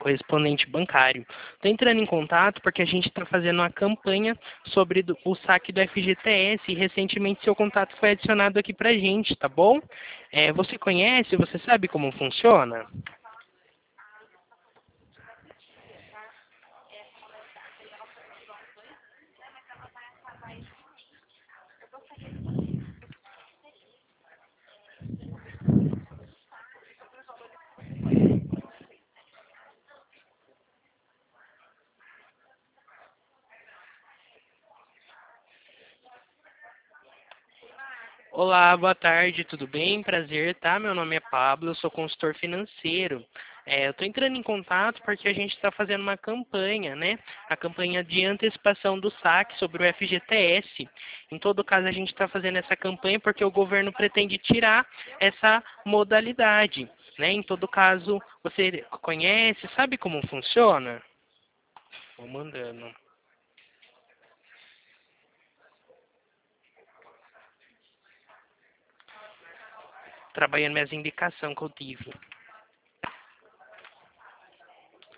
correspondente bancário. Estou entrando em contato porque a gente está fazendo uma campanha sobre o saque do FGTS e recentemente seu contato foi adicionado aqui para a gente, tá bom? Você conhece, você sabe como funciona? Olá, boa tarde, tudo bem? Prazer, tá? Meu nome é Pablo, eu sou consultor financeiro. Eu estou entrando em contato porque a gente está fazendo uma campanha, né? A campanha de antecipação do saque sobre o FGTS. Em todo caso, a gente está fazendo essa campanha porque o governo pretende tirar essa modalidade, né? Em todo caso, você conhece, sabe como funciona? Vou mandando. Trabalhando minhas indicações que eu tive.